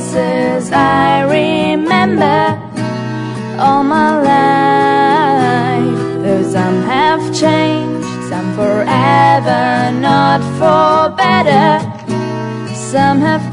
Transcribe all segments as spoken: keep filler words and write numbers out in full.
faces I remember all my life. Though some have changed, some forever, not for better. Some have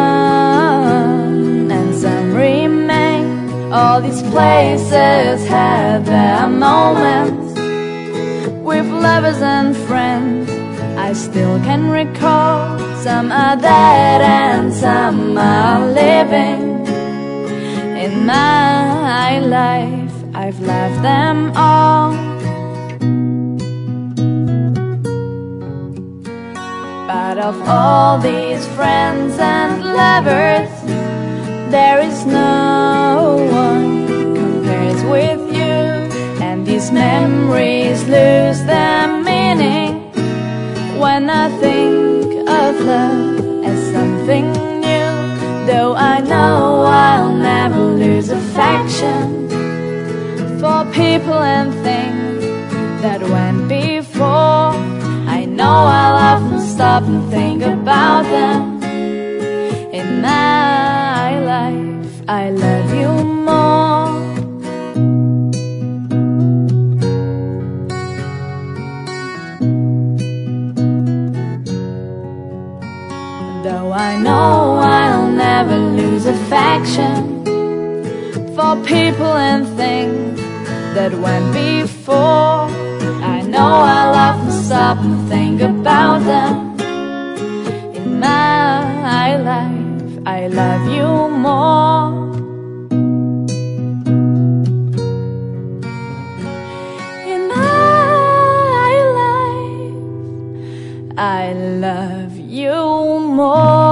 gone and some remain. All these places had their moments with lovers and friends. I still can recall. Some are dead and some are living. In my life I've loved them all. But of all these friends and lovers, there is no one compares with you. And these memories lose their meaning when I think of love as something new. Though I know I'll never lose affection for people and things that went before. I know I'll often stop and think about them. In my life I love you more. Though I know I'll never lose affection for people and things that went before. I know I'll often stop and think about them. In my life I love you more. In my life I love you more.